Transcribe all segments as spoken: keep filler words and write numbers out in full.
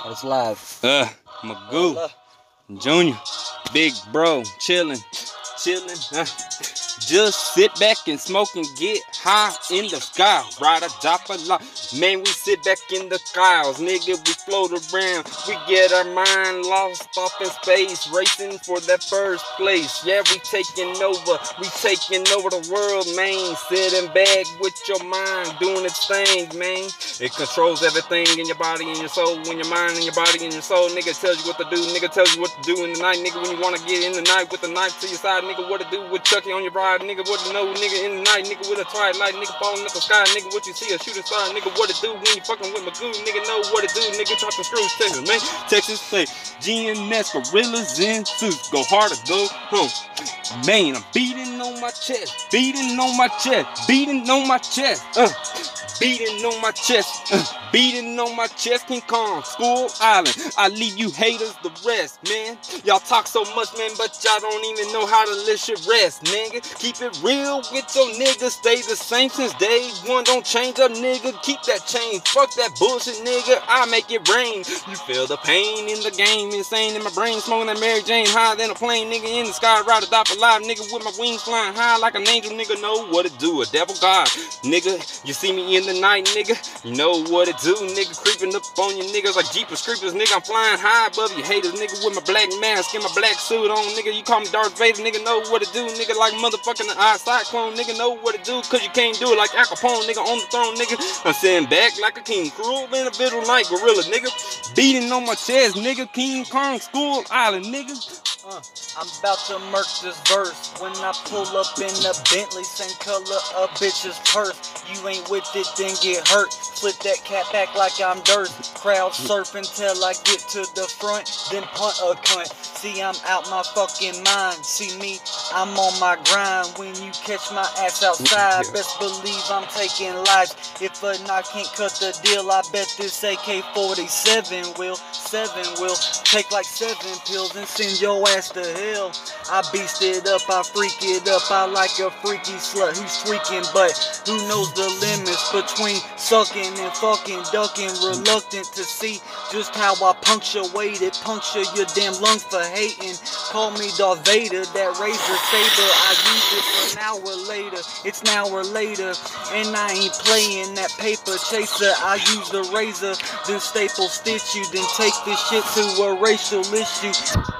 It's live. Uh, Magoo, Junior, big bro, chillin', chillin'. Uh, just sit back and smoke and get high in the sky. Ride a drop a lot. Man, we sit back in the clouds, nigga. We float around. We get our mind lost off in space, racing for that first place. Yeah, we taking over. We taking over the world, man. Sitting back with your mind, doing its thing, man. It controls everything in your body and your soul, in your mind and your body and your soul. Nigga tells you what to do. Nigga tells you what to do in the night, nigga. When you wanna get in the night with a knife to your side, nigga. What to do with Chucky on your bride, nigga. What to know, nigga. In the night, nigga. With a twilight, nigga. Falling up the sky, nigga. What you see, a shooting star, nigga. What to do when you fucking with Magoo, nigga. Know what to do, nigga. Chopping screws, Texas, man. Texas say G N S gorillas in suits. Go harder, go home. Man, I'm beating on my chest, beating on my chest, beating on my chest. Uh. Beating on my chest, uh, beating on my chest, King Kong, Skull Island. I leave you haters the rest, man. Y'all talk so much, man, but y'all don't even know how to let shit rest, nigga. Keep it real with your niggas, stay the same since day one. Don't change up, nigga. Keep that change. Fuck that bullshit, nigga. I make it rain. You feel the pain in the game, insane in my brain, smoking that Mary Jane, higher than a plane, nigga. In the sky, ride or die for life, nigga. With my wings flying high like an angel, nigga. Know what to do, a devil god, nigga. You see me in the the night, nigga, you know what it do, nigga. Creeping up on you niggas like Jeepers Creepers, nigga. I'm flying high above you haters, nigga, with my black mask and my black suit on, nigga. You call me Darth Vader, nigga, know what it do, nigga. Like motherfucking eye cyclone, nigga, know what it do, cause you can't do it like Al Capone, nigga, on the throne, nigga. I'm sitting back like a king, cruel individual night gorilla, nigga. Beating on my chest, nigga. King Kong, Skull Island, nigga. Uh, I'm about to murk this verse when I pull up in the Bentley, same color a bitch's purse. You ain't with it, then get hurt. Flip that cat back like I'm dirt. Crowd surfing till I get to the front, then punt a cunt. See, I'm out my fucking mind. See me, I'm on my grind. When you catch my ass outside, best believe I'm taking lives. If a knock can't cut the deal, I bet this A K forty-seven will. Seven will take like seven pills and send your ass to hell. I beast it up, I freak it up. I like a freaky slut who's freaking, but who knows the limits between sucking and fucking, ducking, reluctant to see just how I punctuate it, puncture your damn lungs for hating. Call me Darth Vader, that razor saber, I use it for an hour later. It's an hour later, and I ain't playing that paper chaser. I use the razor, then staple stitch you, then take this shit to a racial issue.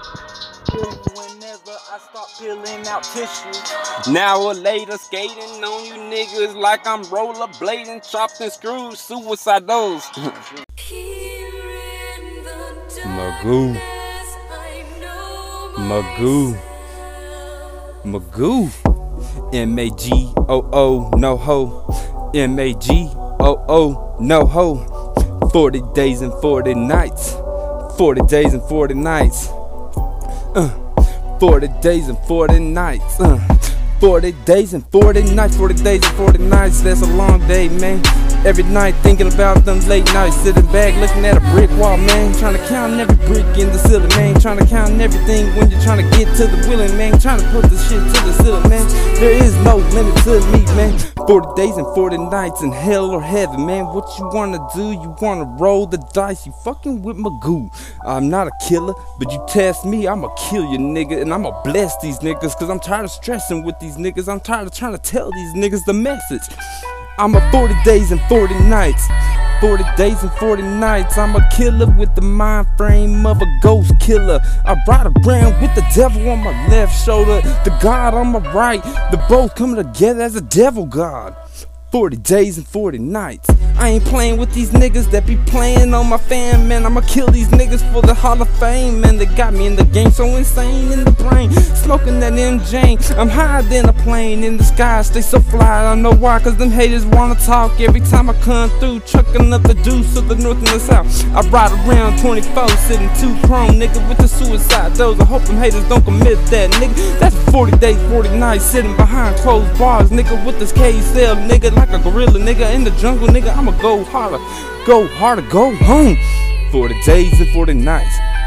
Whenever I start peeling out tissue. Now or later, skating on you niggas like I'm rollerblading, chopping screws, suicidals. Magoo, Magoo, Magoo. M A G O O, no ho. M A G O O, no ho. Forty days and forty nights. Forty days and forty nights. Uh, forty days and forty nights. Uh, forty days and forty nights. Forty days and forty nights. That's a long day, man. Every night thinking about them late nights, sitting back looking at a brick wall, man. Trying to count every brick in the ceiling, man. Trying to count everything when you're trying to get to the willing, man. Trying to put the shit to the ceiling, man. There is no limit to me, man. Forty days and forty nights in hell or heaven, man. What you wanna do? You wanna roll the dice? You fucking with Magoo. I'm not a killer, but you test me, I'ma kill you, nigga. And I'ma bless these niggas, cause I'm tired of stressing with these niggas. I'm tired of trying to tell these niggas the message. I'm a forty days and forty nights. forty days and forty nights. I'm a killer with the mind frame of a ghost killer. I ride around with the devil on my left shoulder, the God on my right. The both coming together as a devil god. Forty days and forty nights. I ain't playing with these niggas that be playing on my fam, man. I'ma kill these niggas for the Hall of Fame, man. They got me in the game so insane in the brain, smoking that M J. I'm higher than a plane in the sky, stay so fly. I don't know why, cause them haters wanna talk every time I come through, trucking up the deuce of the north and the south. I ride around twenty-four, sitting two chrome, nigga, with the suicide those. I hope them haters don't commit that, nigga. That's forty days, forty nights, sitting behind closed bars, nigga, with this K cell, nigga, like a gorilla, nigga, in the jungle, nigga. I'ma go harder, go harder, go home. Forty days and forty nights.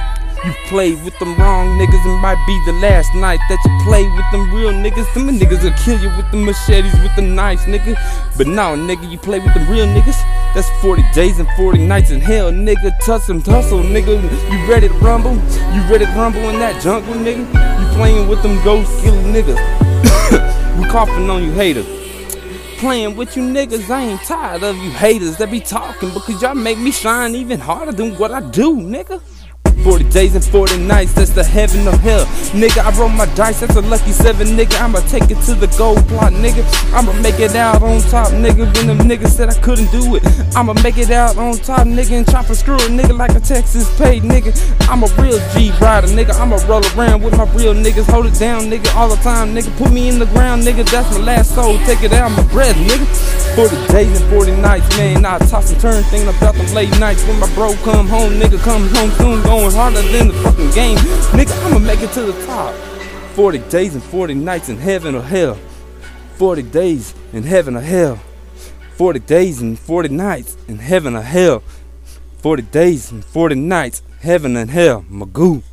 You played with them wrong niggas, it might be the last night that you play with them real niggas. Them niggas will kill you with the machetes, with the knives, nigga. But now, nigga, you play with them real niggas. That's forty days and forty nights in hell, nigga. Tussle and tussle, nigga. You ready to rumble? You ready to rumble in that jungle, nigga? You playing with them ghost killing niggas. We coughing on you haters. Playing with you niggas, I ain't tired of you haters that be talking, because y'all make me shine even harder than what I do, nigga. forty days and forty nights, that's the heaven or hell. Nigga, I roll my dice, that's a lucky seven, nigga. I'ma take it to the gold plot, nigga. I'ma make it out on top, nigga. When them niggas said I couldn't do it, I'ma make it out on top, nigga. And chop a screw a nigga like a Texas paid, nigga. I'm a real G rider, nigga. I'ma roll around with my real niggas. Hold it down, nigga, all the time, nigga. Put me in the ground, nigga. That's my last soul. Take it out my breath, nigga. forty days and forty nights, man. I toss and turn, thinking about them late nights when my bro come home, nigga. Come home soon, going harder than the fucking game, nigga. I'ma make it to the top. forty days and forty nights in heaven or hell. forty days in heaven or hell. forty days and forty nights in heaven or hell. forty days and forty nights, heaven and hell. Magoo.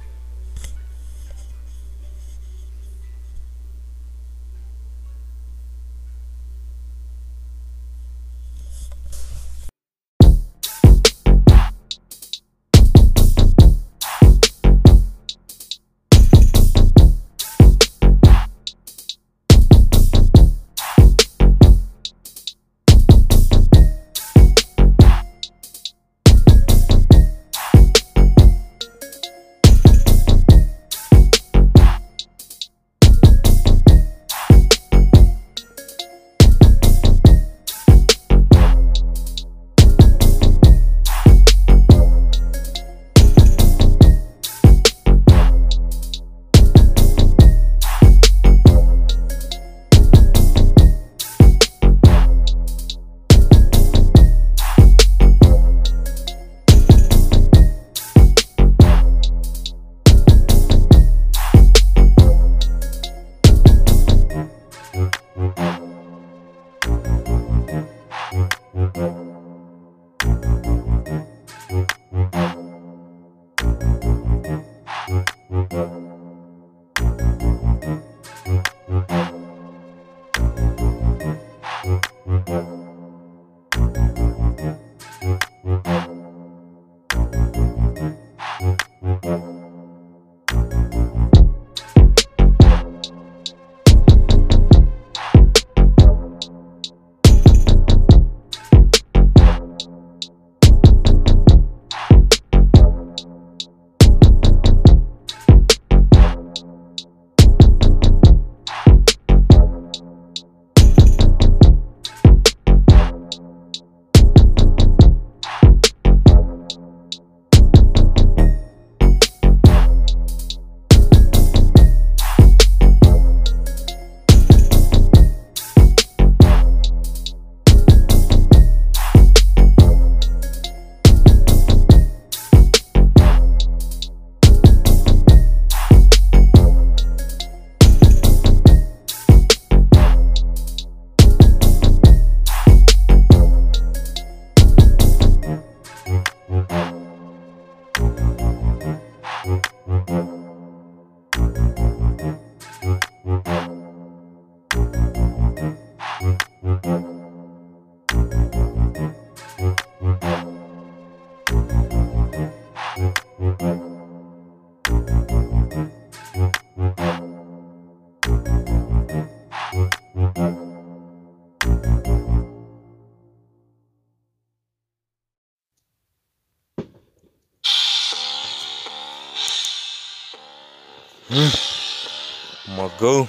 I'ma go.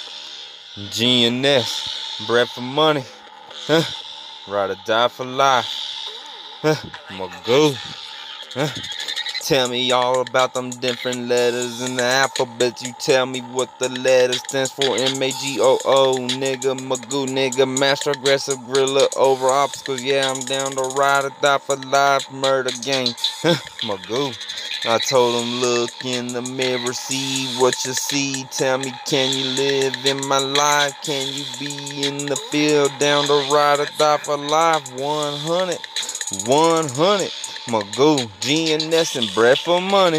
G and S, bread for money. Huh. Ride or die for life. Huh. I'ma go. Huh. Tell me all about them different letters in the alphabet. You tell me what the letter stands for. M A G O O, nigga, Magoo, nigga, master aggressive gorilla over obstacles. Yeah, I'm down to ride or die for life, murder game. Huh. Magoo. I told him, look in the mirror, see what you see. Tell me, can you live in my life? Can you be in the field, down to ride or die for life? one hundred, one hundred. Magoo, G and S and bread for money.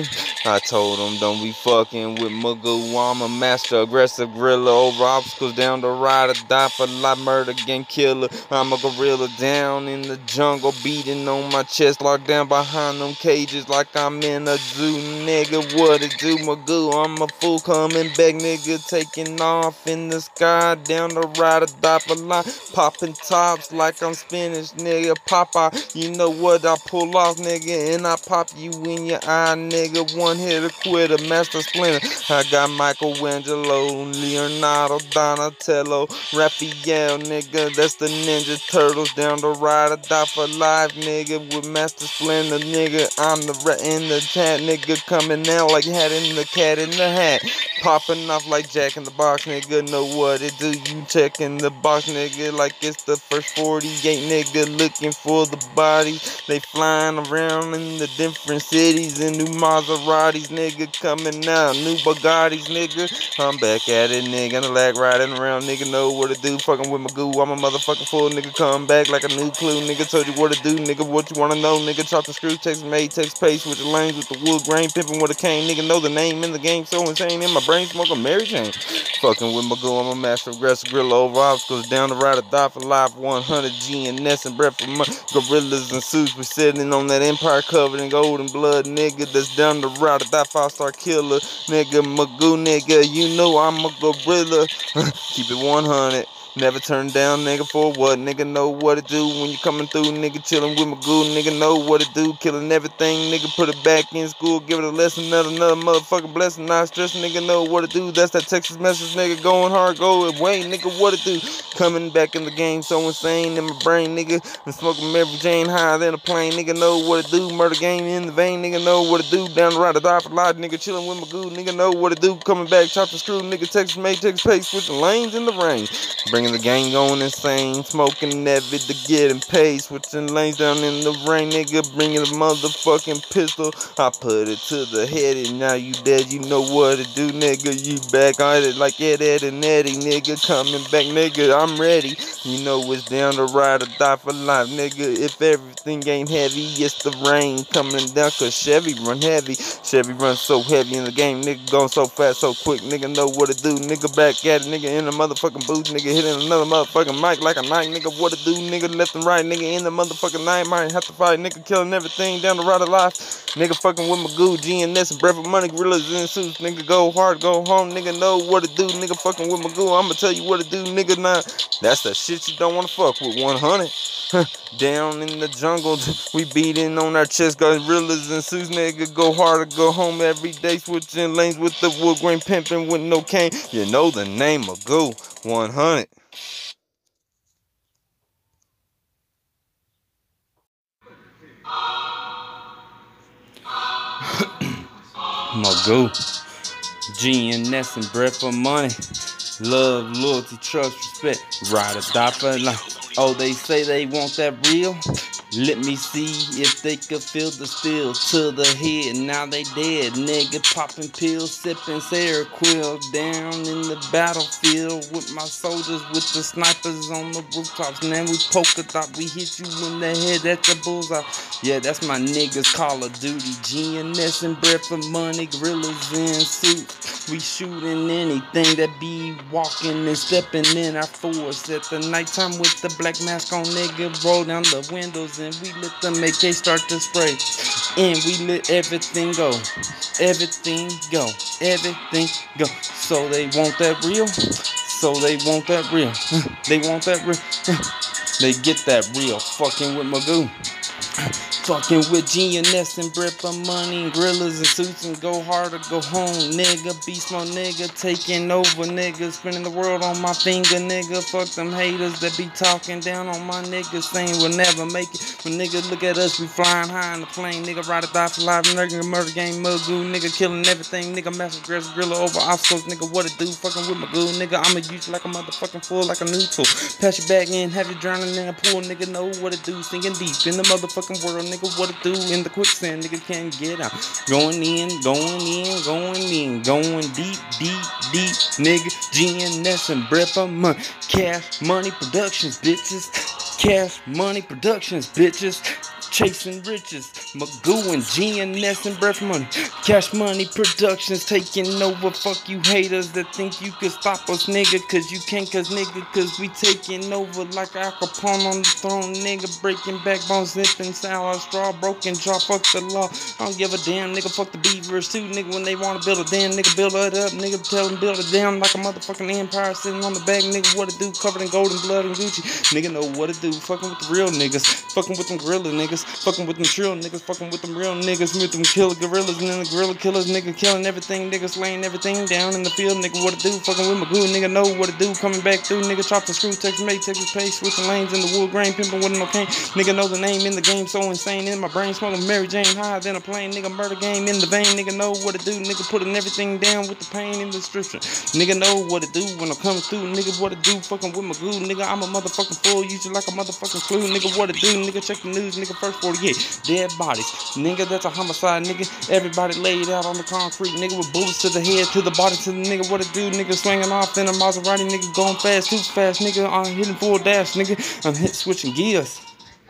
I told them don't be fucking with Magoo. I'm a master, aggressive gorilla, over obstacles, down to ride or die for life, murder, gang killer. I'm a gorilla down in the jungle, beating on my chest, locked down behind them cages like I'm in a zoo, nigga. What it do, Magoo? I'm a fool coming back, nigga, taking off in the sky, down to ride or die for life, popping tops like I'm Spanish, nigga. Popeye, you know what I pull off, nigga, and I pop you in your eye, nigga. One hitter quitter, Master Splinter. I got Michelangelo, Leonardo, Donatello, Raphael, nigga. That's the Ninja Turtles, down to ride or die for life, nigga. With Master Splinter, nigga. I'm the rat in the chat, nigga. Coming out like hat in the cat in the hat. Popping off like Jack in the Box, nigga. Know what it do? You checking the box, nigga, like it's the first forty-eight, nigga. Looking for the body. They flying around in the different cities in new Maseratis, nigga. Coming out, new Bugattis, nigga. I'm back at it, nigga. On the lag riding around, nigga. Know what to do? Fucking with Magoo. I'm a motherfucking fool, nigga. Come back like a new clue, nigga. Told you what to do, nigga. What you wanna know, nigga? Chop the screw, text made, text paste with the lanes with the wood grain, pimping with a cane, nigga. Know the name in the game, so insane in my brain, smoking Mary Jane. Fucking with Magoo. I'm a master aggressive gorilla, over obstacles, down to ride or die for life. one hundred G and S and breath for money. Gorillas and suits, we sitting on that empire covered in gold and blood, nigga. That's down the ride or die five star killer, nigga. Magoo, nigga, you know I'm a gorilla. Keep it one hundred. Never turn down, nigga, for what? Nigga, know what to do when you coming through, nigga. Chilling with Magoo, nigga, know what to do. Killing everything, nigga, put it back in school. Give it a lesson, another, another motherfucking blessing. Not stress, nigga, know what to do. That's that Texas message, nigga. Going hard, go away, nigga, what to do. Coming back in the game, so insane in my brain, nigga. And smoking Mary Jane higher than a plane, nigga, know what to do. Murder game in the vein, nigga, know what to do. Down the ride or die for life, nigga. Chilling with Magoo, nigga, know what to do. Coming back, chop the screw, nigga. Texas made, Texas pace, switching lanes in the rain. Bringing the gang on insane, smoking Nevid to getting paid, switching lanes down in the rain, nigga. Bringing a motherfucking pistol, I put it to the head, and now you dead. You know what to do, nigga. You back on it like Ed, Ed, and Eddie, nigga. Coming back, nigga. I'm ready. You know it's down to ride or die for life, nigga. If everything ain't heavy, it's the rain coming down, cause Chevy run heavy. Chevy run so heavy in the game, nigga. Going so fast, so quick, nigga. Know what to do, nigga. Back at it, nigga. In the motherfucking booth, nigga. Hitting another motherfucking mic like a knife, nigga. What to do, nigga? Left and right, nigga. In the motherfucking night, might have to fight, nigga. Killing everything down the ride of life, nigga. Fucking with Magoo, G and S and breath of money, gorillas in suits, nigga. Go hard, go home, nigga. Know what to do, nigga. Fucking with Magoo, I'ma tell you what to do, nigga. Nah, that's the shit you don't wanna fuck with. one hundred. Down in the jungle, we beating on our chest, gorillas in suits, nigga. Go hard or go home every day, switching lanes with the wood grain, pimping with no cane. You know the name Magoo, one hundred. Magoo, G and S and breath for money. Love, loyalty, trust, respect. Ride or die for life. Oh, they say they want that real. Let me see if they could feel the steel to the head. Now they dead, nigga. Popping pills, sipping Seroquel. Down in the battlefield with my soldiers, with the snipers on the rooftops. And then we polka dot, we hit you in the head at the bullseye. Yeah, that's my niggas, Call of Duty. G and S and breath for money, gorillas in suits. We shooting anything that be walking and stepping in our force. At the nighttime with the black mask on, nigga. Roll down the windows and we let them A K start to spray. And we let everything go. Everything go. Everything go. So they want that real. So they want that real. They want that real. They get that real. Fucking with Magoo. Fucking with G and S and breath for money, gorillas and suits, and go hard or go home, nigga. Beast mode, nigga, taking over, nigga. Spinning the world on my finger, nigga. Fuck them haters that be talking down on my niggas, saying we'll never make it. When niggas look at us, we flying high in the plane, nigga. Ride or die for life, nigga. Murder game, Magoo, nigga. Killing everything, nigga. Master aggressive gorilla over obstacles, nigga. What it do? Fucking with Magoo, nigga. I'ma use you like a motherfucking fool, like a new tool. Pass you back in, have you drowning in a pool, nigga. Know what it do? Sinking deep in the motherfucking world, nigga. What it do in the quicksand, nigga, can't get out. Going in, going in, going in, going deep, deep, deep, nigga. G and S and breath of money. Cash Money Productions, bitches. Cash Money Productions, bitches. Chasing riches. Magoo and G N S and Breath Money. Cash Money Productions taking over. Fuck you haters that think you could stop us, nigga. Cause you can't, cause nigga, cause we taking over like Al Capone on the throne, nigga. Breaking backbones, zipping sour straw, broken jaw, fuck the law. I don't give a damn, nigga. Fuck the beavers too, nigga. When they wanna build a damn, nigga, build it up, nigga. Tell them build it down like a motherfucking empire sitting on the back, nigga. What to do? Covered in gold and blood and Gucci, nigga. Know what to do? Fucking with the real niggas, fucking with them gorilla niggas, fucking with them trill niggas, fucking with them real niggas, with them killer gorillas and then the gorilla killers, nigga. Killing everything, nigga. Slaying everything down in the field, nigga. What to do? Fucking with Magoo, nigga. Know what to do? Coming back through, nigga. Chop the screw, Texas made, Texas pace, switching lanes in the wood grain, pimping with no cane, nigga. Know the name in the game, so insane in my brain, smoking Mary Jane higher than a plane, nigga. Murder game in the vein, nigga. Know what to do, nigga. Putting everything down with the pain in the description, nigga. Know what to do when I'm coming through, nigga. What to do? Fucking with Magoo, nigga. I'm a motherfucking fool, use you like a motherfucking clue, nigga. What to do, nigga? Check the news, nigga. First forty-eight dead bodies, nigga. That's a homicide, nigga. Everybody laid out on the concrete, nigga, with bullets to the head, to the body, to the nigga. What to do, nigga? Swinging off in a Maserati, nigga. Going fast, too fast, nigga. I'm hitting full dash, nigga. I'm hit switching gears.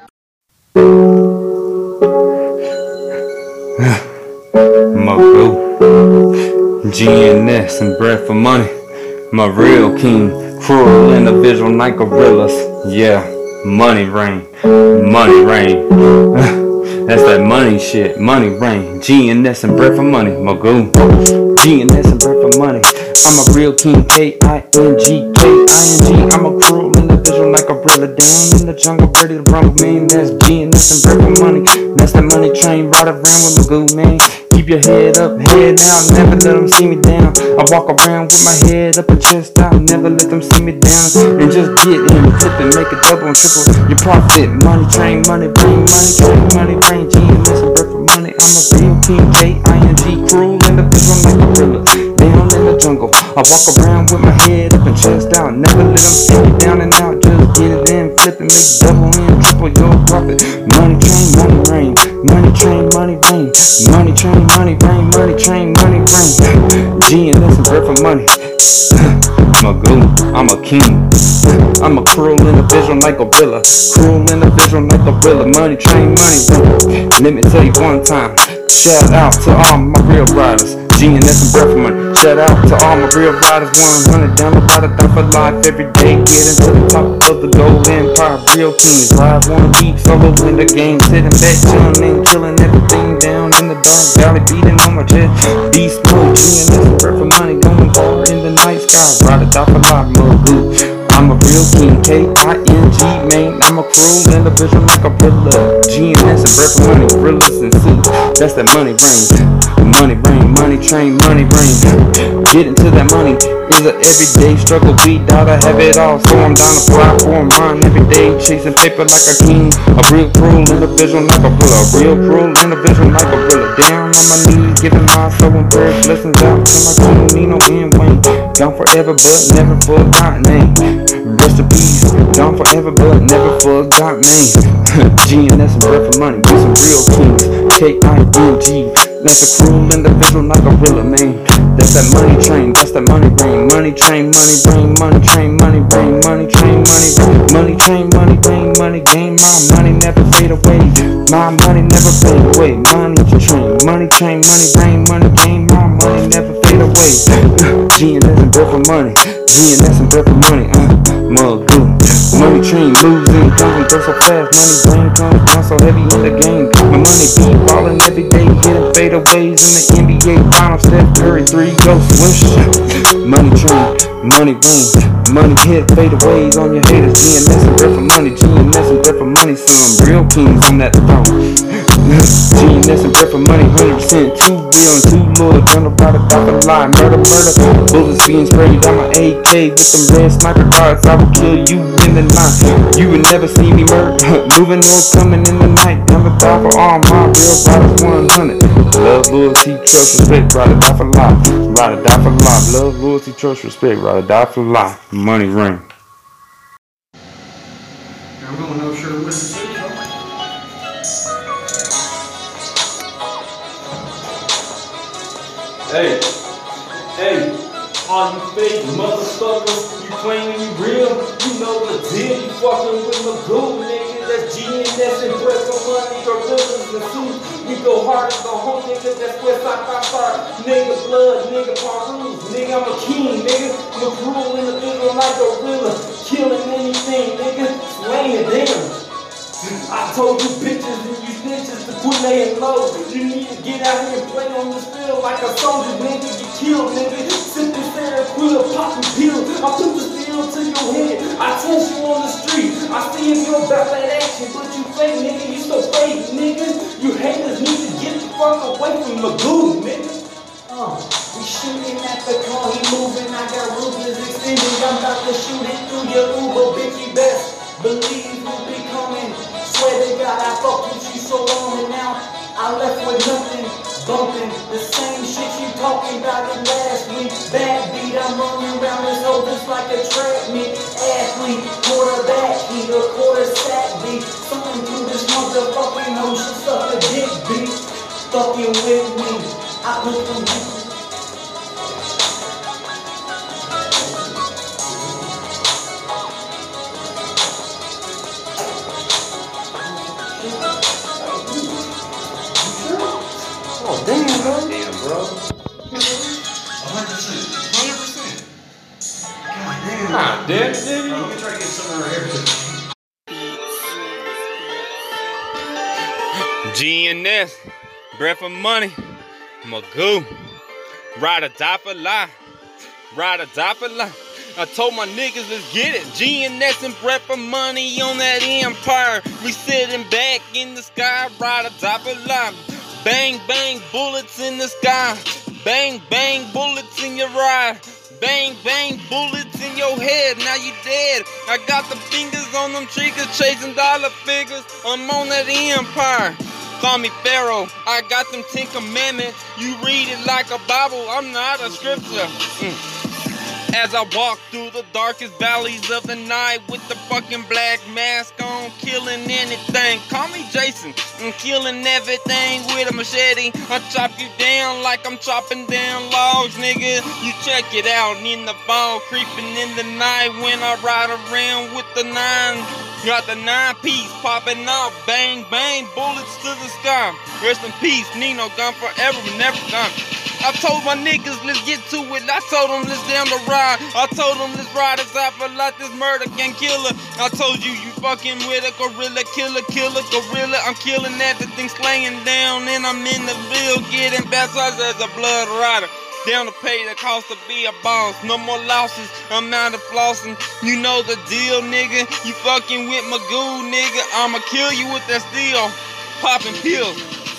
Magoo, G N S and Breath for Money. My real king, cruel individual night gorillas. Yeah, money rain, money rain. That's that money shit, money rain. G N S and Breath for Money. Magoo, G N S and Breath for Money. I'm a real king, K I N G, K I N G. I'm a cruel individual like a gorilla down in the jungle, ready to rumble, man. That's G N S and Breath for Money. That's that money train, ride around with Magoo, man. Keep your head up, head down, never let them see me down. I walk around with my head up and chest out, never let them see me down. And just get in, flip it, make it double and triple your profit. Money train, money brain, money train, money brain. G N S and Breath for Money. I'm a real king, K I N G, cruel individual like a gorilla down in the jungle. I walk around with my head up and chest out, never let them see me down and out. Just get it in, flip it, make double and triple your profit. Money train, money rain, money train, money rain, money train, money rain, money train, money rain. G N S and Breath for Money. Magoo, I'm a king. I'm a cruel individual like a gorilla, cruel individual like a gorilla. Money train, money rain. Let me tell you one time. Shout out to all my real riders. G N S and Breath for Money. Shout out to all my real riders. one hundred down the ride, die for life every day. Getting to the top of the gold empire. Real kings ride, wanna be solo in the game. Sitting back, chilling and killing everything down in the dark valley, beating on my chest. Beast mode, G N S and Breath for Money. Going hard in the night sky. Ride or die for life, Magoo. I'm a real king, K I N G, man. I'm a cruel individual like a gorilla. G N S and Breath for Money, gorillas and suits. That's that money brain, money brain, money train, money brain. Getting to that money is an everyday struggle. We gotta have it all, so I'm down to fly for mine every day, chasing paper like a king. A real cruel individual like a gorilla, a real cruel individual like a gorilla. Down on my knees, giving my soul and prayers, blessings out to my king, Nino and Wayne. Gone forever, but never forgotten name. Rest in peace, gone forever, but never forgot name. G N S and Breath for Money, we some real kings. K I N G, that's a cruel individual like a gorilla, man. That's that money train, that's that money brain. Money train, money brain, money train, money brain, money train, money brain, money train, money brain, money game. My money never fade away. My money never fade away. Money train, money train, money brain, money game. My money never fade away. G N S and Breath for Money. G N S and Breath for Money. Uh, Magoo. Money train, losing, comes and goes so fast. Money brain comes down so heavy in the game. My money be falling every day, getting fadeaways in the N B A Finals. Steph Curry, three go swish. Money train, money rain, money hit fadeaways on your haters. G N S and Breath for Money, G N S and Breath for Money. Some real kings on that throne. G N S and Breath for Money, one hundred percent too real and too loyal. Gonna ride or die for the lie, murder, murder. Bullets being sprayed on my A K with them red sniper darts. I will kill you in the night. You would never see me murder. Moving or coming in the night. Gonna die for all my real riders, one hundred. Love, loyalty, trust, respect. Ride or die for life. Ride or die for life. Love, loyalty, trust, respect. Ride or die for life. Money ring. I'm going no sure what to do. Hey, hey, all you fake motherfuckers, you claiming you real, you know the deal, you fucking with Magoo, nigga, that's G N S and Breath for Money, gorillas the suit. We go hard, go home, nigga, that's where I start. Nigga blood, nigga Paris, nigga I'm a king, nigga. Look rule in the middle like a gorilla, killing anything, nigga, slaying down. I told you bitches and you snitches to quit laying low. You need to get out here and play on this field like a soldier, nigga. Get killed, nigga. Simply Seroquel, popping pills. I put the steel to your head. I test you on the street. I see if you're about that action, but you fake, nigga. You so fake, nigga. You haters need to get the fuck away from Magoo, nigga. Uh, we shooting at the car, he moving. I got ruthless extended. I'm about to shoot it through your Uber, bitch. You best believe you'll be coming. Swear to God, I fucked with you so long and now I left with nothing. Bumping the same shit you talking about it last week. Bad beat, I'm running around this hole just like a track meet. Athlete, quarterback, he a quarter sack beat. Something through this motherfucking hole, she suck a dick beat. Fucking with me, I put them Oh, damn, bro. Damn, bro. one hundred percent. one hundred percent. God damn. Nah, damn, damn. Bro, let me try to get some of everything. G N S, Breath of Money, Magoo, ride or die for life, ride or die for life. I told my niggas, let's get it. G N S and Breath of Money on that empire. We sitting back in the sky, ride or die for life. Bang, bang, bullets in the sky. Bang, bang, bullets in your ride. Bang, bang, bullets in your head. Now you dead. I got the fingers on them triggers, chasing dollar figures. I'm on that empire. Call me Pharaoh. I got them Ten Commandments. You read it like a Bible. I'm not a scripture. Mm. As I walk through the darkest valleys of the night with the fucking black mask on, killing anything. Call me Jason. I'm killing everything with a machete. I chop you down like I'm chopping down logs, nigga. You check it out in the fall, creeping in the night when I ride around with the nine. Got the nine piece popping off, bang, bang, bullets to the sky. Rest in peace, Nino, gone forever, never gone. I told my niggas, let's get to it. I told them, let's down the ride. I told them, let's ride us out for like this murder gang killer. I told you, you fucking with a gorilla, killer, killer, gorilla. I'm killing everything, slaying down, and I'm in the field getting baptized as a blood rider. Down to pay the cost to be a boss. No more losses, I'm out of flossing. You know the deal, nigga. You fucking with Magoo, nigga. I'ma kill you with that steel. Popping pills.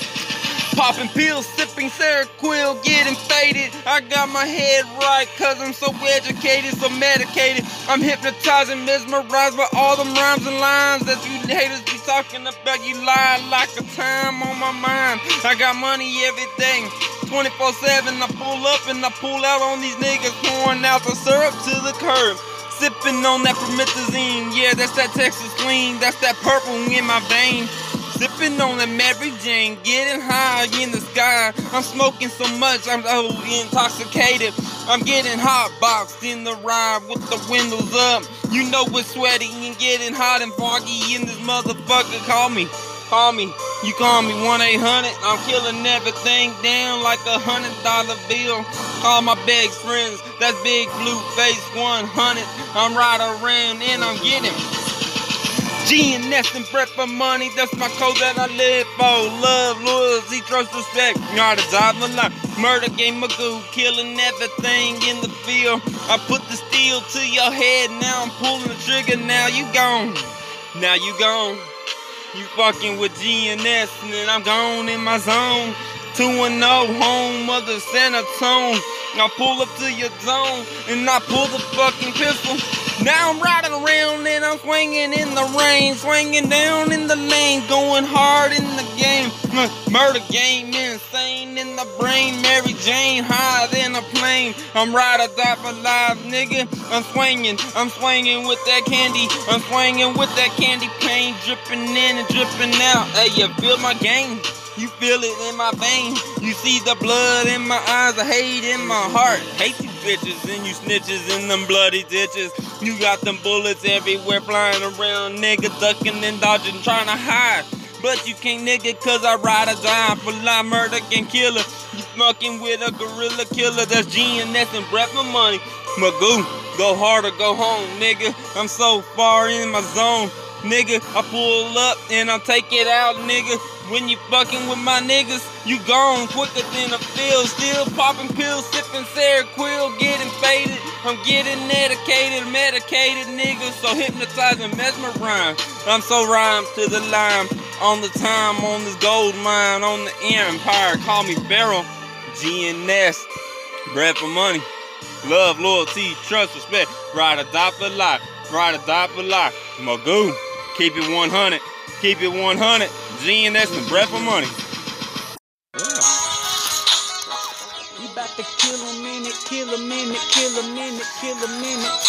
Popping pills, sipping Seroquel, getting faded. I got my head right, cause I'm so educated, so medicated. I'm hypnotized and mesmerized by all them rhymes and lines that you haters be talking about. You lie like a time on my mind. I got money every day, twenty-four seven. I pull up and I pull out on these niggas, pouring out the syrup to the curb. Sipping on that promethazine, yeah, that's that Texas lean. That's that purple in my vein. Sipping on that Mary Jane, getting high in the sky. I'm smoking so much, I'm so intoxicated. I'm getting hot boxed in the ride with the windows up. You know it's sweaty and getting hot and foggy in this motherfucker. Call me, call me, you call me one eight hundred. I'm killing everything down like a hundred dollar bill. All my best friends, that's big blue face one hundred. I'm right around and I'm getting G N S and Breath of Money, that's my code that I live for. Love, loyalty, trust, respect, not a job, a life. Murder game, Magoo, killing everything in the field. I put the steel to your head, now I'm pulling the trigger, now you gone. Now you gone. You fucking with G N S, and then I'm gone in my zone. two and oh, home of the Santa Tone. I pull up to your zone, and I pull the fucking pistol. Now I'm riding around and I'm swinging in the rain, swinging down in the lane, going hard in the game. Murder game, insane in the brain. Mary Jane, higher than a plane. I'm ride or die for life, nigga. I'm swinging, I'm swinging with that candy. I'm swinging with that candy paint, dripping in and dripping out. Hey, you feel my game? You feel it in my veins. You see the blood in my eyes, the hate in my heart. Hate you bitches and you snitches in them bloody ditches. You got them bullets everywhere flying around, nigga, ducking and dodging, trying to hide. but you can't, nigga, cause I ride or die for life, murder and killer. You fucking with a gorilla killer, that's G N S and breath for money. Magoo, go hard or go home, nigga. I'm so far in my zone, nigga. I pull up and I take it out, nigga. When you fucking with my niggas, you gone quicker than a field. Still popping pills, sipping Seroquel, getting faded. I'm getting medicated, medicated, nigga. So hypnotized and mesmerized. I'm so rhymes to the lime. On the time, on this gold mine, on the empire. Call me Pharaoh. G N S, bread for money. Love, loyalty, trust, respect. Ride or die for life. Ride or die for life. Magoo, keep it one hundred. Keep it one hundred. G N S and bread for money. Yeah. We about to kill a minute, kill a minute, kill a minute, kill a minute.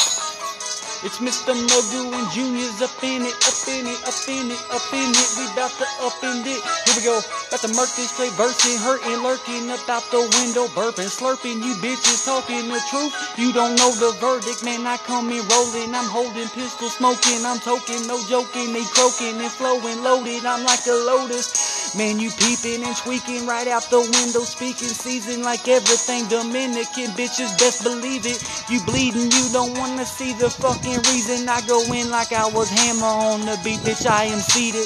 It's Mister Magoo and Junior's up in it, up in it, up in it, up in it. We about to up in it. Here we go. About to murk this straight versing, hurting, lurking up out the window, burping, slurping. You bitches talking the truth. You don't know the verdict, man. I come in rolling. I'm holding pistol, smoking. I'm toking, no joking. They croaking and flowing, loaded. I'm like a lotus. Man, you peeping and tweaking right out the window, speaking, season like everything Dominican. Bitches, best believe it. You bleeding, you don't wanna see the fucking reason. I go in like I was hammer on the beat, bitch. I am seated.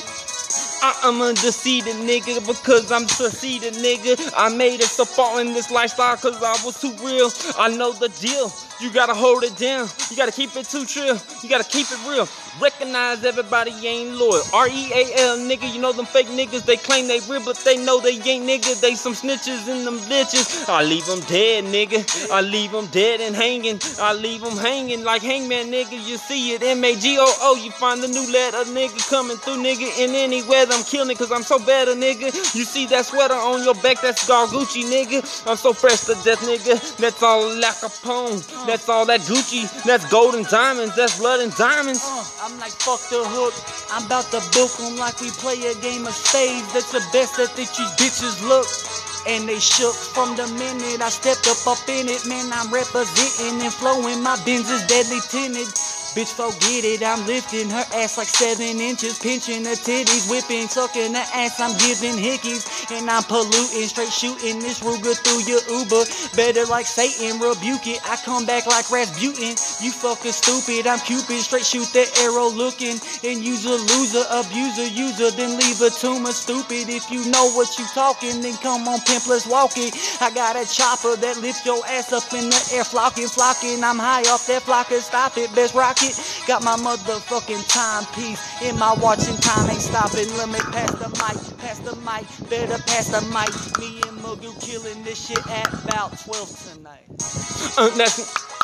I am a deceived nigga because I'm succeeded, nigga. I made it so far in this lifestyle cause I was too real. I know the deal. You gotta hold it down. You gotta keep it too trill. You gotta keep it real. Recognize everybody ain't loyal. R E A L, nigga. You know them fake niggas. They claim they real, but they know they ain't, nigga. They some snitches in them bitches. I leave them dead, nigga. I leave them dead and hanging. I leave them hanging like hangman, nigga. You see it, M A G O O. You find the new letter, nigga, coming through, nigga. In any weather, I'm killing cause I'm so better, nigga. You see that sweater on your back, that's Gucci, nigga. I'm so fresh to death, nigga. That's all La Capone. That's all that Gucci. That's gold and diamonds. That's blood and diamonds. Uh, I'm like, fuck the hook. I'm about to book them like we play a game of spades. That's the best that these bitches look. And they shook from the minute I stepped up up in it. Man, I'm representing and flowing. My Benz is deadly tinted. Bitch, forget it, I'm lifting her ass like seven inches, pinching her titties, whipping, sucking her ass, I'm giving hickeys, and I'm polluting, straight shooting this Ruger through your Uber, better like Satan, rebuke it, I come back like Rasputin, you fucking stupid, I'm Cupid, straight shoot that arrow looking, and use a loser, abuser, user, then leave a tumor, stupid, if you know what you talking, then come on pimp, let's walk it, I got a chopper that lifts your ass up in the air, flocking, flocking, I'm high off that flocker, stop it, best rocket. Got my motherfucking timepiece in my watching time ain't stopping. Let me pass the mic, pass the mic, better pass the mic. Me and Magoo killing this shit at about twelve tonight. Uh, that's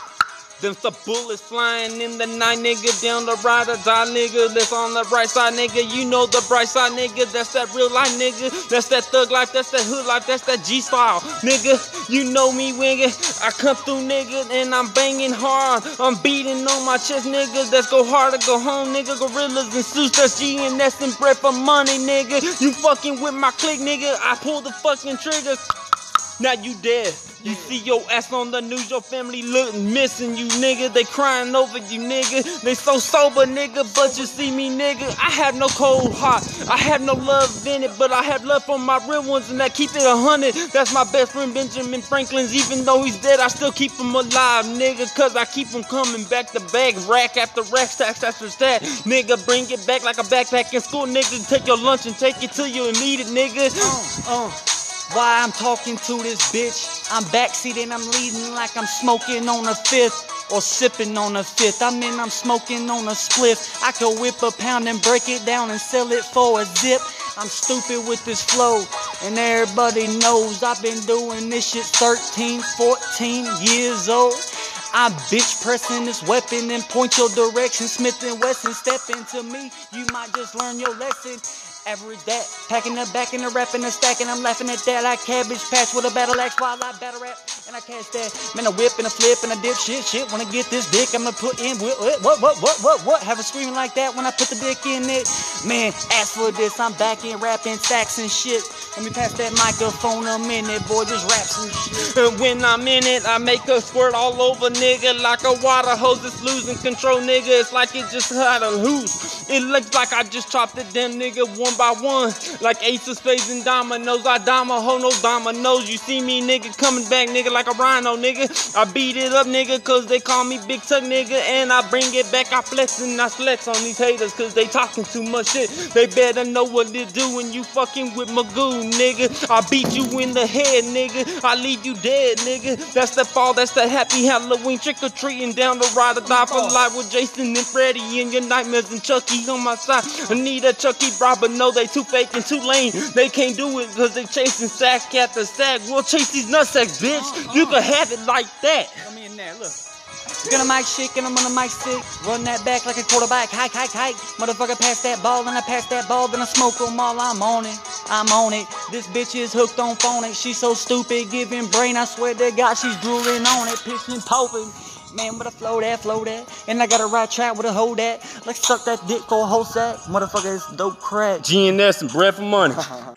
Them the bullets flying in the night, nigga. Down the ride or die, nigga. That's on the right side, nigga. You know the bright side, nigga. That's that real life, nigga. That's that thug life. That's that hood life. That's that G style, nigga. You know me, nigga. I come through, nigga, and I'm banging hard. I'm beating on my chest, nigga. Let's go hard or go home, nigga. Gorillas and suits. That's G N S and bread for money, nigga. You fucking with my clique, nigga. I pull the fucking trigger. Now you dead. You see your ass on the news, your family looking missing you, nigga. They crying over you, nigga. They so sober, nigga, but you see me, nigga. I have no cold heart, I have no love in it, but I have love for my real ones, and I keep it a hundred. That's my best friend Benjamin Franklin's. Even though he's dead, I still keep him alive, nigga, cause I keep him coming back to back, rack after rack, stacks after stack. Nigga, bring it back like a backpack in school, nigga. Take your lunch and take it to you and eat it, nigga. Uh, uh. Why I'm talking to this bitch, I'm backseat and I'm leading like I'm smoking on a fifth or sipping on a fifth. I mean I'm smoking on a spliff. I could whip a pound and break it down and sell it for a zip. I'm stupid with this flow and everybody knows I've been doing this shit thirteen, fourteen years old. I'm bitch pressing this weapon and point your direction. Smith and Wesson, step into me, you might just learn your lesson. Average that, packing the back in the rap and the stack, and I'm laughing at that like Cabbage Patch with a battle axe while I battle rap. And I catch that, man, a whip and a flip and a dip, shit, shit. When I get this dick, I'm gonna put in, what, what, what, what, what, what, what? Have a screaming like that when I put the dick in it. Man, ask for this, I'm back in rapping stacks and shit. Let me pass that microphone a minute, boy, just rap some shit. When I'm in it, I make a squirt all over, nigga, like a water hose that's losing control, nigga. It's like it just had a loose. It looks like I just chopped it down, nigga, one by one. Like ace of spades and dominoes. I dime a hoe, no dominoes. You see me, nigga, coming back, nigga, like a rhino, nigga. I beat it up, nigga, cause they call me Big Tuck, nigga. And I bring it back, I flex and I flex on these haters, cause they talking too much shit. They better know what to do when you fucking with Magoo, nigga. I beat you in the head, nigga. I leave you dead, nigga. That's the fall, that's the happy Halloween trick-or-treating down the ride or die for life with Jason and Freddy and your nightmares and Chucky on my side. I need a Chucky bra, but no, they too fake and too lame. They can't do it cause they chasing sack after sack. We'll chase these nutsacks, bitch. You can have it like that. Come in there, look. Gonna mic shit, and I'm on the mic stick. Run that back like a quarterback. Hike, hike, hike. Motherfucker, pass that ball, and I pass that ball, then I smoke them all. I'm on it. I'm on it. This bitch is hooked on phonics. She's so stupid, giving brain. I swear to God, she's drooling on it. Pitching, popping. Man, with a flow that, flow that. And I got a right track with a hold that. Let's suck that dick for a whole sack. Motherfucker, it's dope crack. G N S and Bread for Money.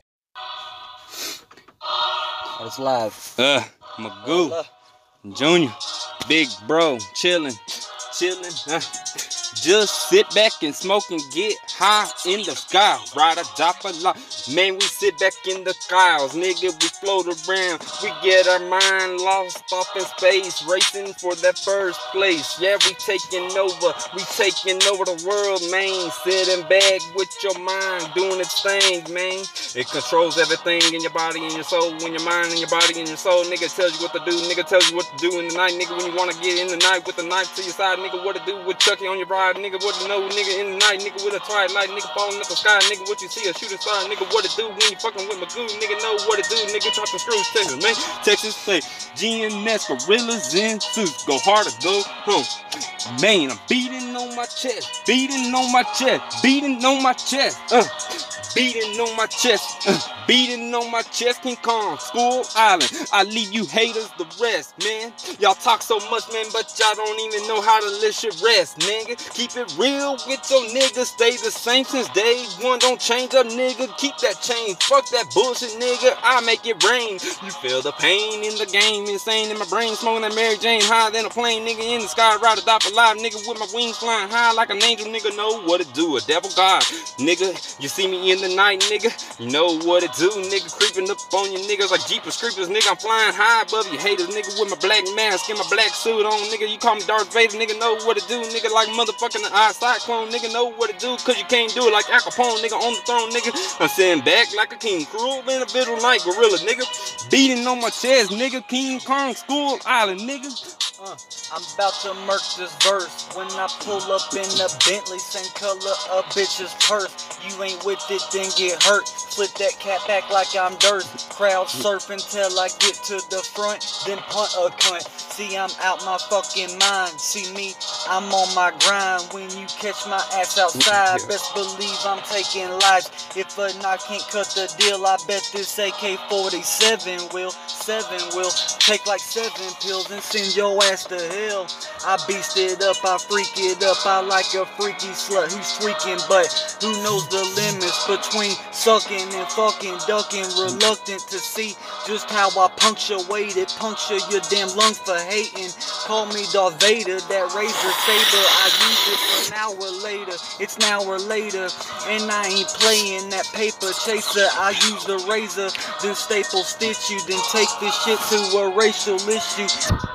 It's live. Uh, Magoo, Junior, Big Bro, chillin', chillin', uh, just sit back and smoke and get high in the sky, ride a drop a lot, man, we sit back in the clouds, nigga, we float around, we get our mind lost off in space, racing for that first place, yeah, we taking over, we taking over the world, man, sitting back with your mind, doing its thing, man, it controls everything in your body and your soul, in your mind and your body and your soul, nigga, tells you what to do, nigga, tells you what to do in the night, nigga, when you wanna get in the night with a knife to your side, nigga, what to do with Chucky on your bride, nigga, what to know, nigga, in the night, nigga, with a twilight, nigga, falling up the sky, nigga, what you see, a shooting star, nigga, what to do when you fucking with Magoo, nigga, know what to do, nigga, chop the screws, Texas, man, Texas play, G N S, gorillas in suits, go harder, go home, man, I'm beating on my chest, beating on my chest, beating on my chest, uh, beating on my chest, uh, beating on my chest, King Kong, School Island, I leave you haters the rest, man, y'all talk so much, man, but y'all don't even know how to let shit rest, nigga, keep it real with your niggas, stay the same since day one, don't change up, nigga, keep that change, fuck that bullshit, nigga, I make it rain, you feel the pain in the game, insane in my brain, smoking that Mary Jane, higher than a plane, nigga, in the sky, ride or die for life, nigga, with my wings flying high like an angel, nigga, know what to do, a devil god, nigga, you see me in the night, nigga, you know what to do, nigga, creeping up on you niggas like Jeepers Creepers, nigga, I'm flying high above you haters, nigga, with my black mask and my black suit on, nigga, you call me Darth Vader, nigga, know what to do, nigga, like motherfucking eye cyclone, nigga, know what to do, cause you can't do it like Al Capone, nigga, on the throne, nigga, I'm sitting back like a king, cruel individual like gorilla, nigga, beating on my chest, nigga, King Kong, School Island, nigga. Uh, I'm about to murk this verse when I pull up in the Bentley, same color a bitch's purse. You ain't with it, then get hurt. Flip that cat back like I'm dirt. Crowd surfing till I get to the front, then punt a cunt. See, I'm out my fucking mind. See me, I'm on my grind. When you catch my ass outside, best believe I'm taking lives. If a knock can't cut the deal, I bet this A K forty-seven will, seven will take like seven pills and send your ass to hell. I beast it up, I freak it up, I like a freaky slut who's freaking, but who knows the limits between sucking and fucking, ducking, reluctant to see just how I punctuate it, puncture your damn lungs for hating. Call me Darth Vader, that razor saber, I use it for an hour later, it's an hour later, and I ain't playing that paper chaser. I use the razor, then staple stitch you, then take this shit to a racial issue.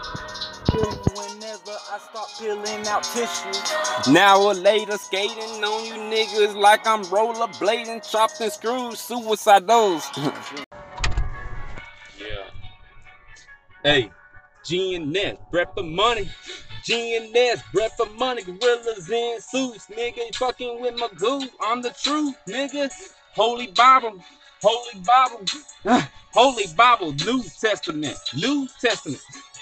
Whenever I start peeling out tissue. Now or later, skating on you niggas like I'm rollerblading, chopping screws, suicidos. Yeah. Hey, G N S, Bread for Money. G N S, Bread for Money, gorillas in suits, nigga. Fucking with Magoo, I'm the truth, nigga. Holy Bible, Holy Bible, Holy Bible, New Testament, New Testament.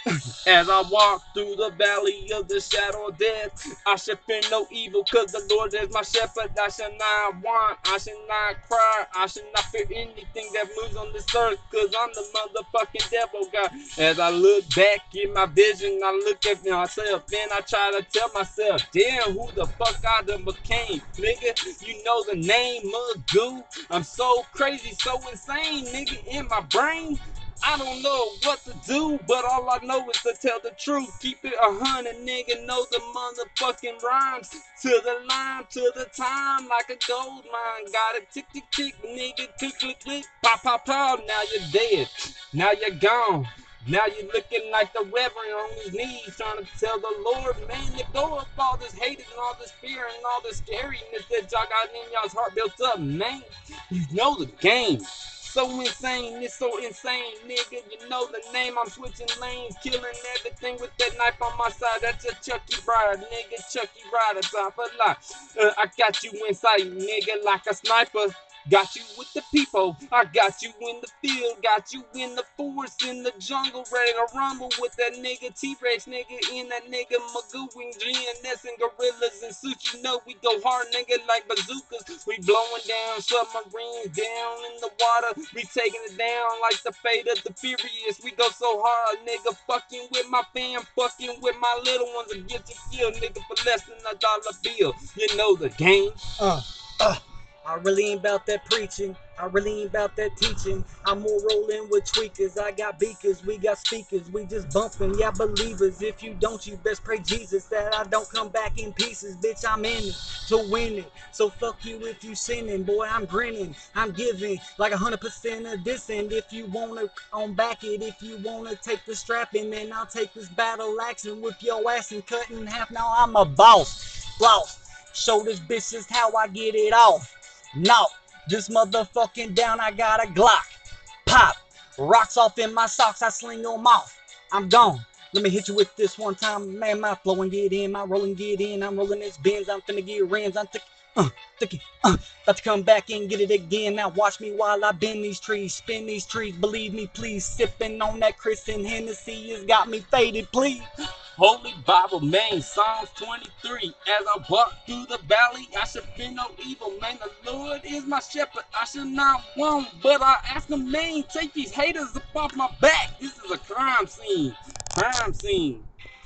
As I walk through the valley of the shadow of death, I should fear no evil, cause the Lord is my shepherd. I shall not want, I shall not cry, I shall not fear anything that moves on this earth, cause I'm the motherfucking devil, God. As I look back in my vision, I look at myself, then I try to tell myself, damn, who the fuck I done became, nigga? You know the name Magoo. I'm so crazy, so insane, nigga, in my brain. I don't know what to do, but all I know is to tell the truth. Keep it a hundred, nigga, know the motherfucking rhymes. To the line, to the time, like a gold mine. Got it tick, tick, tick, nigga, click, click, click, pop, pop, pop. Now you're dead, now you're gone. Now you're looking like the reverend on his knees, trying to tell the Lord, man, let go of all this hate and all this fear and all this scariness that y'all got in y'all's heart built up, man. You know the game. So insane, it's so insane, nigga. You know the name, I'm switching lanes, killing everything with that knife on my side. That's a Chucky Rider, nigga, Chucky Rider, time for life. Uh, I got you inside, nigga, like a sniper. Got you with the people, I got you in the field, got you in the forest, in the jungle, ready to rumble with that nigga T-Rex, nigga, in that nigga Magoo and G N S and gorillas and suits. You know we go hard, nigga, like bazookas. We blowing down submarines down in the water. We taking it down like the Fate of the Furious. We go so hard, nigga, fucking with my fam, fucking with my little ones and get you killed, nigga, for less than a dollar bill. You know the game. Uh, uh. I really ain't about that preaching, I really ain't about that teaching. I'm more rolling with tweakers, I got beakers, we got speakers, we just bumping, yeah, believers. If you don't, you best pray Jesus that I don't come back in pieces. Bitch, I'm in it to win it, so fuck you if you sinning. Boy, I'm grinning, I'm giving like a hundred percent of this. And if you wanna on back it, if you wanna take the strap in, then I'll take this battle axe and whip your ass and cut in half. Now I'm a boss, boss. Show this bitch just how I get it off. No, just motherfucking down, I got a Glock. Pop, rocks off in my socks, I sling them off. I'm gone. Let me hit you with this one time. Man, my flow and get in, my rolling get in. I'm rolling this Benz, I'm finna get rims. I'm thick, uh, thick, uh, about to come back and get it again. Now watch me while I bend these trees, spin these trees. Believe me, please. Sipping on that Chris and Hennessy has got me faded, please. Holy Bible, man, Psalms twenty-three. As I walk through the valley, I shall fear no evil, man. The Lord is my shepherd, I shall not want. But I ask him, man, take these haters up off my back. This is a crime scene. Crime scene.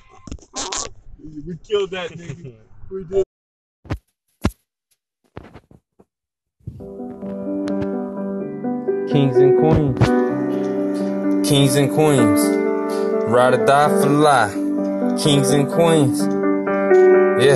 We killed that nigga. We did. Kings and queens. Kings and queens. Ride or die for life. Kings and queens. Yeah,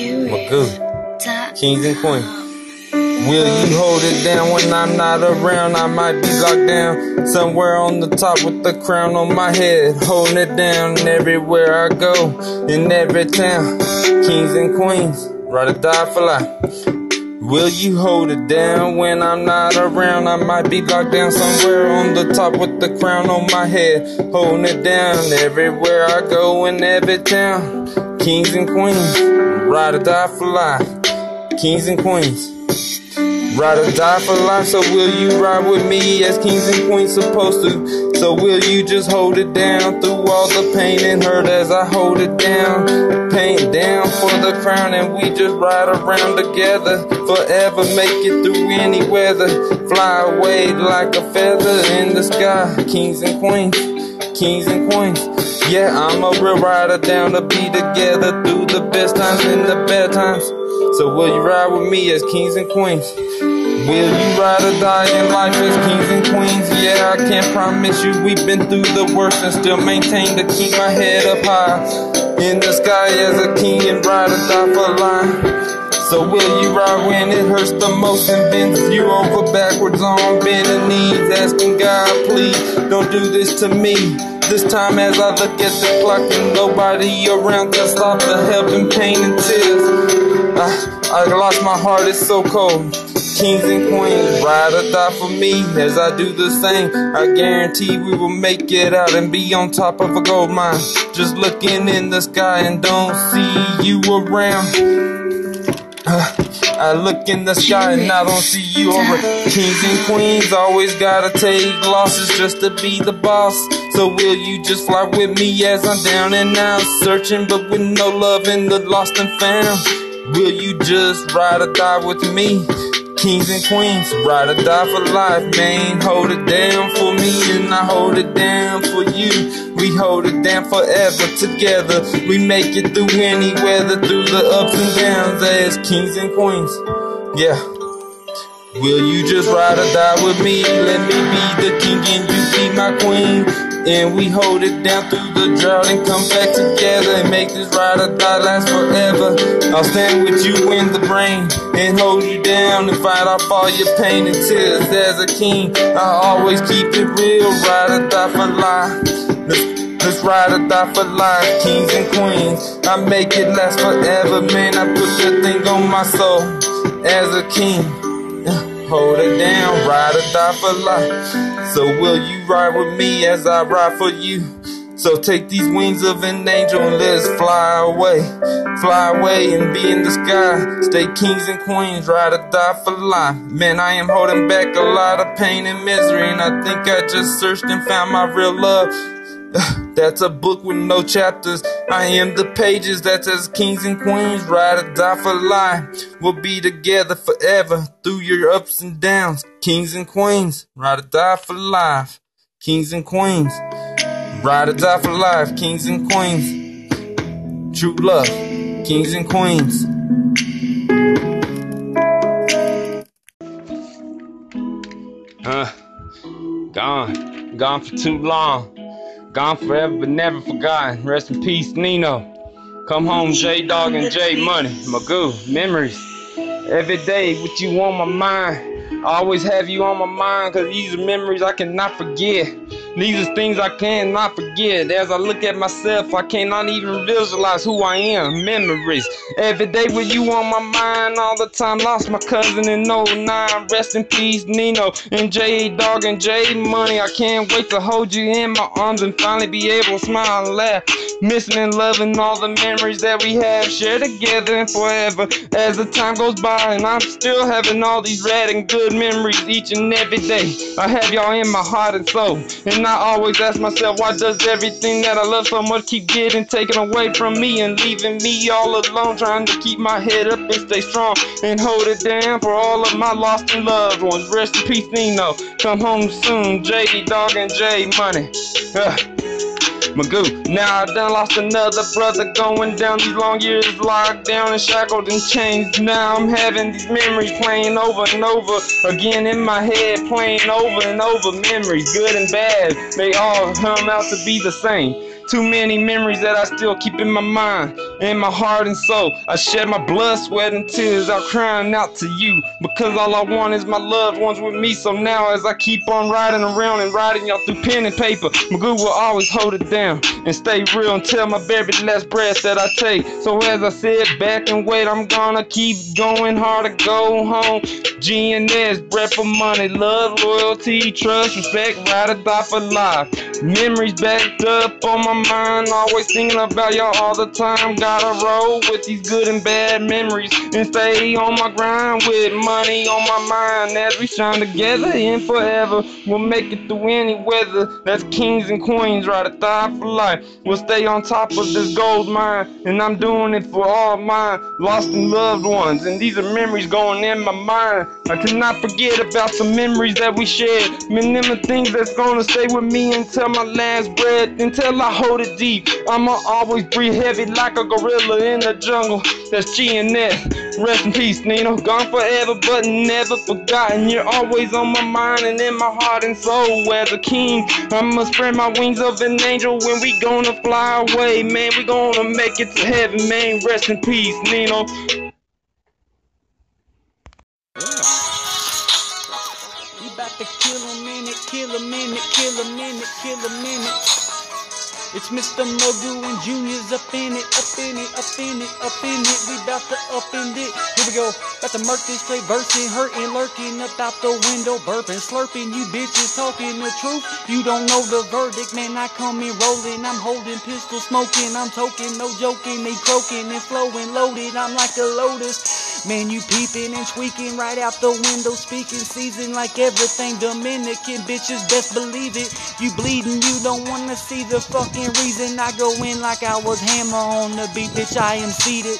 Magoo. Kings and queens. Will you hold it down when I'm not around? I might be locked down somewhere on the top with the crown on my head, holding it down everywhere I go, in every town. Kings and queens, ride or die for life. Will you hold it down when I'm not around? I might be locked down somewhere on the top with the crown on my head, holding it down everywhere I go in every town. Kings and queens, ride or die for life. Kings and queens, ride or die for life. So will you ride with me as kings and queens supposed to? So will you just hold it down through all the pain and hurt as I hold it down? Paint down for the crown and we just ride around together. Forever make it through any weather. Fly away like a feather in the sky. Kings and queens, kings and queens. Yeah, I'm a real rider, down to be together through the best times and the bad times. So will you ride with me as kings and queens? Will you ride or die in life as kings and queens? Yeah, I can't promise you we've been through the worst and still maintain to keep my head up high in the sky as a king and ride or die for life. So will you ride when it hurts the most and bends you over backwards on bending knees, asking God, please don't do this to me. This time as I look at the clock and nobody around to stop the helping pain and tears. I, I lost my heart, it's so cold. Kings and queens, ride or die for me as I do the same. I guarantee we will make it out and be on top of a gold mine. Just looking in the sky and don't see you around. Uh, I look in the sky and I don't see you. Alright, kings and queens always gotta take losses just to be the boss. So will you just fly with me as I'm down and out, searching but with no love in the lost and found? Will you just ride or die with me? Kings and queens, ride or die for life, man. Hold it down for me and I hold it down for you. We hold it down forever together. We make it through any weather, through the ups and downs as kings and queens. Yeah. Will you just ride or die with me? Let me be the king and you be my queen. And we hold it down through the drought and come back together and make this ride or die last forever. I'll stand with you in the rain and hold you down and fight off all your pain and tears. As a king, I always keep it real. Ride or die for life. Let's, let's ride or die for life, kings and queens. I make it last forever, man. I put that thing on my soul as a king. Hold it down, ride or die for life. So will you ride with me as I ride for you? So take these wings of an angel and let's fly away. Fly away and be in the sky. Stay kings and queens, ride or die for life. Man, I am holding back a lot of pain and misery, and I think I just searched and found my real love. That's a book with no chapters. I am the pages that says kings and queens, ride or die for life. We'll be together forever through your ups and downs. Kings and queens, ride or die for life. Kings and queens, ride or die for life. Kings and queens, true love. Kings and queens. Huh? Gone. Gone for too long. Gone forever but never forgotten. Rest in peace, Nino. Come home, J-Dog and J-Money. Magoo, memories. Every day with you on my mind. I always have you on my mind, cause these are memories I cannot forget. These are things I cannot forget. As I look at myself, I cannot even visualize who I am. Memories. Every day with you on my mind, all the time. Lost my cousin in oh nine. Rest in peace, Nino and J-Dog and J-Money. I can't wait to hold you in my arms and finally be able to smile and laugh. Missing and loving all the memories that we have shared together and forever. As the time goes by and I'm still having all these rad and good memories each and every day. I have y'all in my heart and soul. And I always ask myself, why does everything that I love so much keep getting taken away from me and leaving me all alone, trying to keep my head up and stay strong and hold it down for all of my lost and loved ones. Rest in peace, Nino. Come home soon, J-Dog and J-Money. Uh. Magoo. Now I done lost another brother, going down these long years locked down and shackled and chained. Now I'm having these memories playing over and over again in my head, playing over and over. Memories, good and bad, they all come out to be the same. Too many memories that I still keep in my mind, in my heart and soul. I shed my blood, sweat, and tears out crying out to you, because all I want is my loved ones with me. So now as I keep on riding around and riding y'all through pen and paper, Magoo will always hold it down and stay real until my very last breath that I take. So as I sit back and wait, I'm gonna keep going hard to go home. G and S, bread for money, love, loyalty, trust, respect, ride or die for life. Memories backed up on my mind, always thinking about y'all all the time. Gotta roll with these good and bad memories and stay on my grind with money on my mind. As we shine together and forever, we'll make it through any weather. That's kings and queens, ride or die for life. We'll stay on top of this gold mine, and I'm doing it for all mine lost and loved ones. And these are memories going in my mind. I cannot forget about the memories that we shared. Man, them are things that's gonna stay with me until my last breath, until I hold it deep. I'ma always breathe heavy like a gorilla in the jungle. That's G and S. Rest in peace, Nino. Gone forever but never forgotten. You're always on my mind and in my heart and soul. As a king, I'ma spread my wings of an angel when we gonna fly away. Man, we gonna make it to heaven, man. Rest in peace, Nino. We about to kill a minute, kill a minute, kill a minute, kill a minute. It's Mister Magoo and Junior's up in it, up in it, up in it, up in it. We bout to up in it. Here we go. About to murk this straight versing, hurting, lurking up out the window, burping, slurping. You bitches talking the truth. You don't know the verdict, man. I come in rolling. I'm holding pistol, smoking. I'm toking, no joking. They croaking and flowing, loaded. I'm like a lotus. Man, you peeping and tweaking right out the window, speaking season like everything Dominican. Bitches best believe it. You bleeding, you don't wanna see the fucking reason. I go in like I was Hammer on the beat, bitch, I am seated.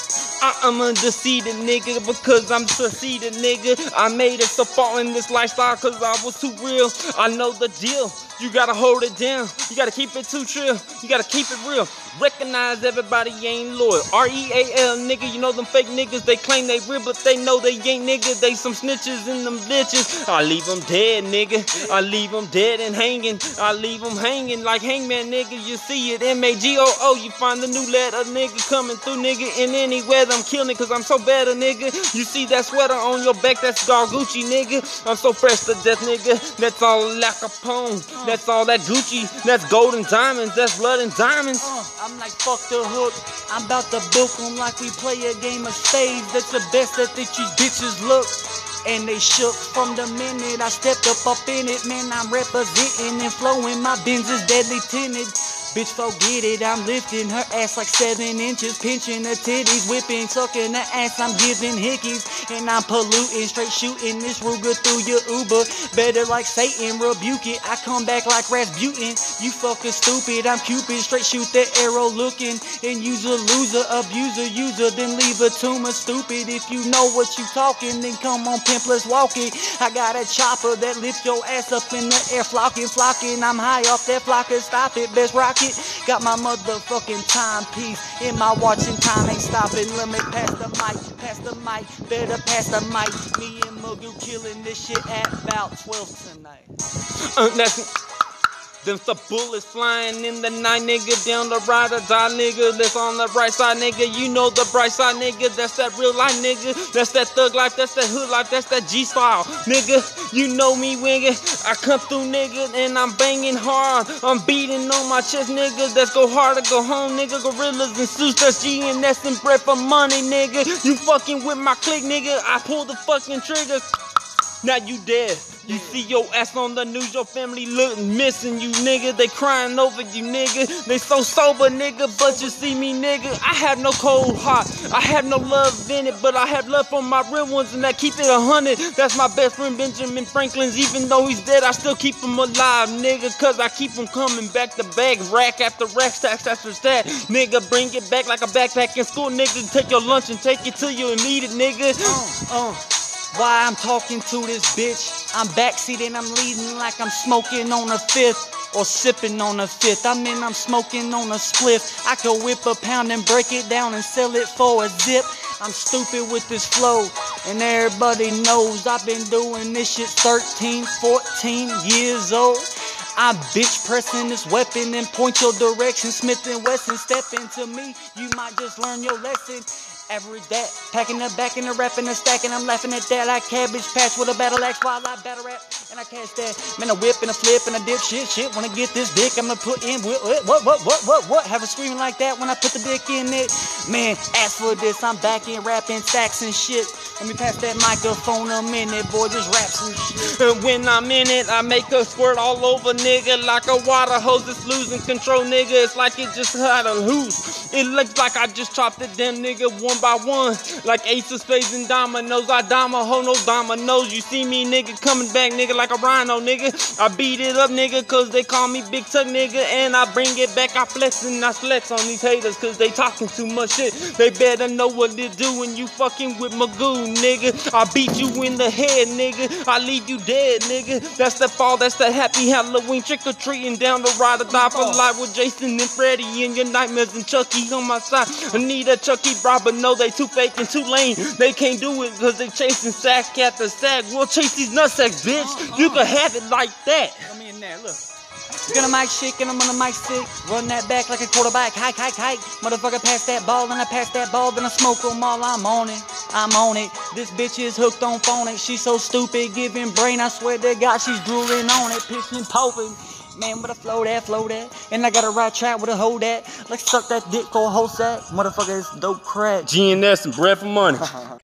I am a deceived nigga because I'm succeeded, nigga. I made it so far in this lifestyle cause I was too real. I know the deal. You gotta hold it down. You gotta keep it too trill. You gotta keep it real. Recognize everybody ain't loyal. R E A L, nigga. You know them fake niggas. They claim they real, but they know they ain't, nigga. They some snitches in them ditches. I leave them dead, nigga. I leave them dead and hanging. I leave them hanging like Hangman, nigga. You see it, M A G O O. You find the new letter, nigga, coming through, nigga. In any weather, I'm killing cause I'm so better, nigga. You see that sweater on your back, that's Gucci, nigga. I'm so fresh to death, nigga. That's all La Capone. That's all that Gucci. That's gold and diamonds. That's blood and diamonds. Uh, I'm like, fuck the hook. I'm about to book them like we play a game of spades. That's the best that these bitches look. And they shook from the minute I stepped up up in it. Man, I'm representing and flowing. My Benz is deadly tinted. Bitch, forget it, I'm lifting her ass like seven inches, pinching her titties, whipping, sucking her ass, I'm giving hickeys, and I'm polluting, straight shooting this Ruger through your Uber, better like Satan, rebuke it, I come back like Rasputin, you fucking stupid, I'm Cupid, straight shoot the arrow looking, and use a loser, abuser, user, then leave a tumor, stupid, if you know what you talking, then come on pimp, let's walk it, I got a chopper that lifts your ass up in the air, flocking, flocking, I'm high off that flocker, stop it, best rocket. Got my motherfucking timepiece in my watch and time ain't stopping. Let me pass the mic, pass the mic, better pass the mic. Me and Muggle killing this shit at about twelve tonight. Uh, that's Them the bullets flying in the night, nigga. Down the ride or die, nigga. That's on the right side, nigga. You know the bright side, nigga. That's that real life, nigga. That's that thug life. That's that hood life. That's that G style, nigga. You know me, nigga. I come through, nigga, and I'm banging hard. I'm beating on my chest, nigga. That's go hard or go home, nigga. Gorillas and suits. That's G and S and bread for money, nigga. You fucking with my clique, nigga. I pull the fucking trigger. Now you dead. You see your ass on the news, your family looking missing you, nigga. They crying over you, nigga. They so sober, nigga, but you see me, nigga. I have no cold heart, I have no love in it, but I have love for my real ones, and I keep it a hundred. That's my best friend Benjamin Franklin's. Even though he's dead, I still keep him alive, nigga, cause I keep him coming back to back, rack after rack, stacks after stack. Nigga, bring it back like a backpack in school, nigga. Take your lunch and take it till you need it, nigga. Uh, uh. Why I'm talking to this bitch? I'm backseat and I'm leading like I'm smoking on a fifth or sipping on a fifth. I mean I'm smoking on a spliff. I could whip a pound and break it down and sell it for a zip. I'm stupid with this flow and everybody knows I've been doing this shit thirteen, fourteen years old. I'm bitch pressing this weapon and point your direction. Smith and Wesson, step into me, you might just learn your lesson. Average that, packing the back and the rap and the stack, and I'm laughing at that like Cabbage Patch with a battle axe while I battle rap. And I catch that, man, a whip and a flip and a dip, shit, shit. When I get this dick, I'm gonna put in what, what, what, what, what, what? Have a screaming like that when I put the dick in it. Man, ask for this, I'm back in rapping stacks and shit. Let me pass that microphone a minute, boy, just rap some shit. And when I'm in it, I make a squirt all over, nigga, like a water hose that's losing control, nigga. It's like it just had a loose. It looks like I just chopped it down, nigga, one by one. Like ace of spades and dominoes, I dime a hoe, no dominoes. You see me, nigga, coming back, nigga, like a rhino, nigga. I beat it up, nigga, cause they call me Big Tuck, nigga. And I bring it back, I flex and I flex on these haters, cause they talking too much shit. They better know what to do when you fucking with Magoo, nigga. I beat you in the head, nigga. I leave you dead, nigga. That's the fall, that's the happy Halloween trick-or-treating down the ride or die for life with Jason and Freddy and your nightmares and Chucky on my side. I need a Chucky bride, but no, they too fake and too lame. They can't do it cause they chasing sack after sack. We'll chase these nutsacks, bitch. You can have it like that. Let me in there, look. Gonna mic shit and I'm on the mic stick. Run that back like a quarterback. Hike, hike, hike. Motherfucker pass that ball and I pass that ball. Then I smoke them all. I'm on it. I'm on it. This bitch is hooked on phonics. She's so stupid, giving brain. I swear to God, she's drooling on it. Pitching, popping. Man, with a flow that, flow that. And I got a right track with a hold that. Let's suck that dick for a whole sack. Motherfucker is dope crack. G and S and bread for money.